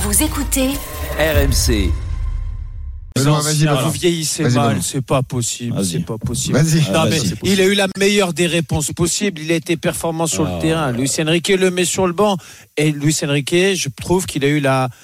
Vous écoutez RMC. Vous vieillissez mal, bon. c'est pas possible. Vas-y. Non, mais il a eu la meilleure des réponses possibles. Il a été performant sur le terrain. Luis Enrique le met sur le banc. Et Luis Enrique, je trouve qu'il a eu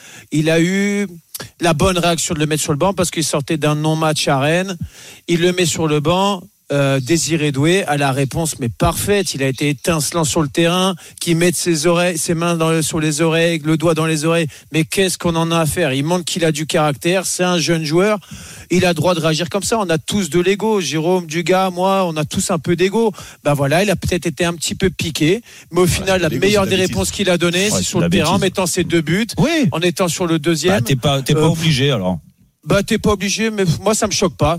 la bonne réaction de le mettre sur le banc parce qu'il sortait d'un non-match à Rennes. Il le met sur le banc. Désiré Doué a la réponse mais parfaite. Il a été étincelant sur le terrain, qui met ses mains sur les oreilles, le doigt dans les oreilles. Mais qu'est-ce qu'on en a à faire? Il montre qu'il a du caractère. C'est un jeune joueur. Il a le droit de réagir comme ça. On a tous de l'ego. Jérôme, Dugas, moi, on a tous un peu d'ego. Ben voilà, il a peut-être été un petit peu piqué, mais au final, la meilleure des réponses qu'il a données, c'est sur le terrain, en mettant ses 2 buts, en étant sur le deuxième. T'es pas obligé alors. T'es pas obligé, mais moi ça me choque pas.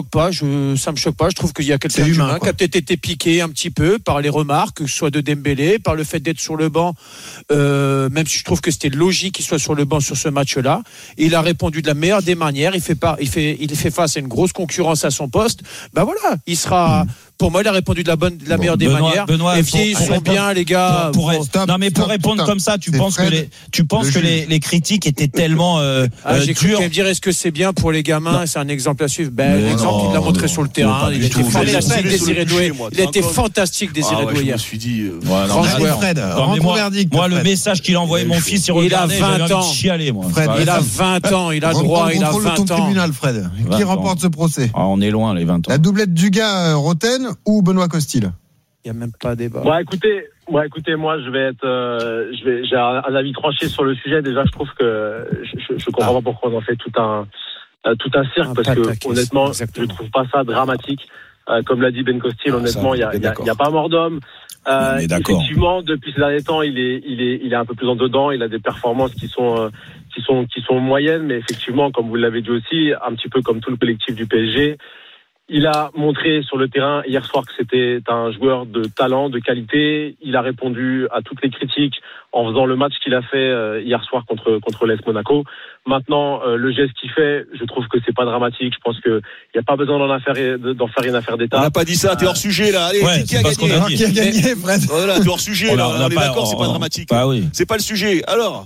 Je trouve qu'il y a quelqu'un d'humain qui a peut-être été piqué un petit peu par les remarques, que ce soit de Dembélé, par le fait d'être sur le banc. Même si je trouve que c'était logique qu'il soit sur le banc sur ce match-là. Il a répondu de la meilleure des manières. Il fait face à une grosse concurrence à son poste. Voilà, il sera. Pour moi, il a répondu de la meilleure des manières. Benoît, les vieilles sont bien, les gars. Pour répondre comme ça, tu penses que les critiques étaient tellement j'ai cru dures. qu'elle me dire est-ce que c'est bien pour les gamins? C'est un exemple à suivre. L'exemple, il l'a montré sur le terrain. Il était fantastique, Désiré Doué. Il a été fantastique, Désiré Doué. Je me suis dit. Fred, moi, le message qu'il a envoyé mon fils, il a 20 ans. Chialer, moi. Fred, il a 20 ans, il a droit, il a 20 ans. Tribunal, Fred. Qui remporte ce procès? On est loin, les 20 ans. La doublette Dugas-Roten ou Benoît Costil? Il n'y a même pas débat. Écoutez, moi, j'ai un avis tranché sur le sujet. Déjà, je trouve que je comprends pas pourquoi on en fait tout un cirque, parce que honnêtement, je trouve pas ça dramatique. Comme l'a dit Ben Costil, honnêtement, il y a pas mort d'homme. Effectivement, depuis ces derniers temps, il est un peu plus en dedans. Il a des performances qui sont moyennes, mais effectivement, comme vous l'avez dit aussi, un petit peu comme tout le collectif du PSG. Il a montré sur le terrain hier soir que c'était un joueur de talent, de qualité. Il a répondu à toutes les critiques en faisant le match qu'il a fait hier soir contre l'AS Monaco. Maintenant, le geste qu'il fait, je trouve que c'est pas dramatique. Je pense que il y a pas besoin d'en faire une affaire d'État. On n'a pas dit ça. T'es hors sujet là. Allez, qui a gagné? Qui a gagné, Fred? Voilà, t'es hors sujet là. On est d'accord, c'est pas dramatique. Bah oui. C'est pas le sujet. Alors.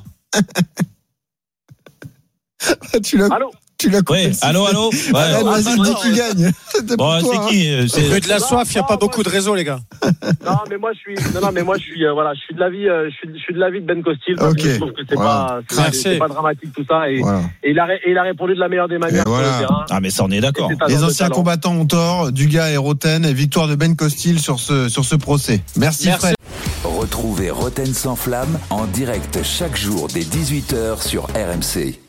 Tu l'as coupé. Oui, allô. Ouais. Vas-y, dis qui gagne. Bon, c'est qui? C'est de la soif, il n'y a pas beaucoup de réseaux, les gars. Non, mais moi, je suis de l'avis de Ben Costil. Okay. Je trouve que c'est pas dramatique tout ça. Et il a répondu de la meilleure des manières sur le terrain. Ah, mais ça, on est d'accord. Les anciens combattants ont tort. Dugas et Roten. Victoire de Ben Costil sur ce procès. Merci. Fred. Retrouvez Roten sans flamme en direct chaque jour dès 18h sur RMC.